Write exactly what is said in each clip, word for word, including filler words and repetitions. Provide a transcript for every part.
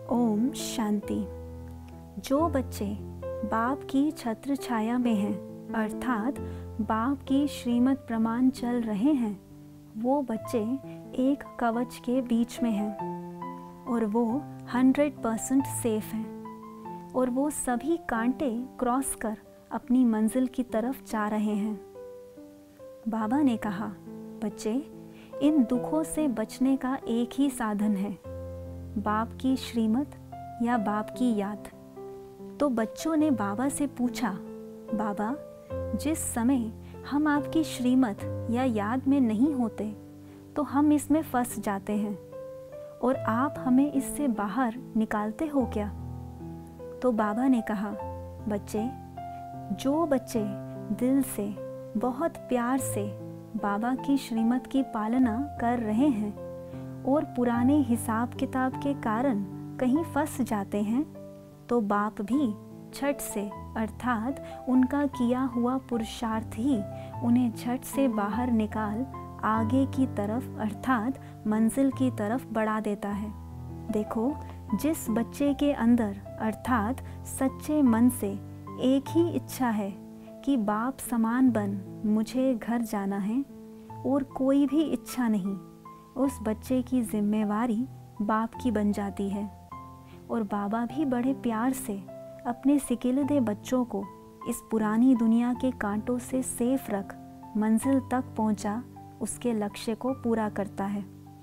ओम शांति। जो बच्चे बाप की छत्र छाया में हैं, अर्थात बाप की श्रीमत प्रमाण चल रहे हैं, वो बच्चे एक कवच के बीच में हैं और वो हंड्रेड परसेंट सेफ हैं और वो सभी कांटे क्रॉस कर अपनी मंजिल की तरफ जा रहे हैं। बाबा ने कहा, बच्चे, इन दुखों से बचने का एक ही साधन है, बाप की श्रीमत या बाप की याद। तो बच्चों ने बाबा से पूछा, बाबा, जिस समय हम आपकी श्रीमत या याद में नहीं होते तो हम इसमें फंस जाते हैं और आप हमें इससे बाहर निकालते हो क्या? तो बाबा ने कहा, बच्चे, जो बच्चे दिल से बहुत प्यार से बाबा की श्रीमत की पालना कर रहे हैं और पुराने हिसाब किताब के कारण कहीं फंस जाते हैं, तो बाप भी झट से अर्थात उनका किया हुआ पुरुषार्थ ही उन्हें झट से बाहर निकाल आगे की तरफ अर्थात मंजिल की तरफ बढ़ा देता है। देखो, जिस बच्चे के अंदर अर्थात सच्चे मन से एक ही इच्छा है कि बाप समान बन मुझे घर जाना है और कोई भी इच्छा नहीं, उस बच्चे की जिम्मेवारी बाप की बन जाती है और बाबा भी बड़े प्यार से अपने सिकिलदे बच्चों को इस पुरानी दुनिया के कांटों से सेफ रख मंजिल तक पहुंचा उसके लक्ष्य को पूरा करता है।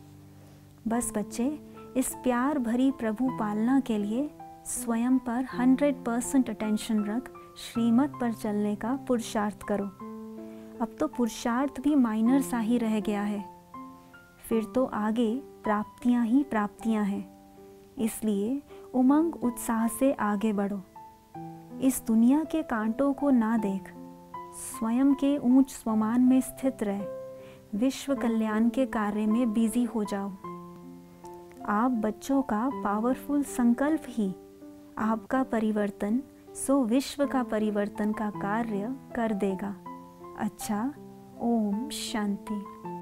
बस बच्चे, इस प्यार भरी प्रभु पालना के लिए स्वयं पर हंड्रेड परसेंट अटेंशन रख श्रीमत पर चलने का पुरुषार्थ करो। अब तो पुरुषार्थ भी माइनर सा ही रह गया है, फिर तो आगे प्राप्तियां ही प्राप्तियां हैं। इसलिए उमंग उत्साह से आगे बढ़ो। इस दुनिया के कांटों को ना देख, स्वयं के ऊंच स्वमान में स्थित रह, विश्व कल्याण के कार्य में बिजी हो जाओ। आप बच्चों का पावरफुल संकल्प ही आपका परिवर्तन सो विश्व का परिवर्तन का कार्य कर देगा। अच्छा, ओम शांति।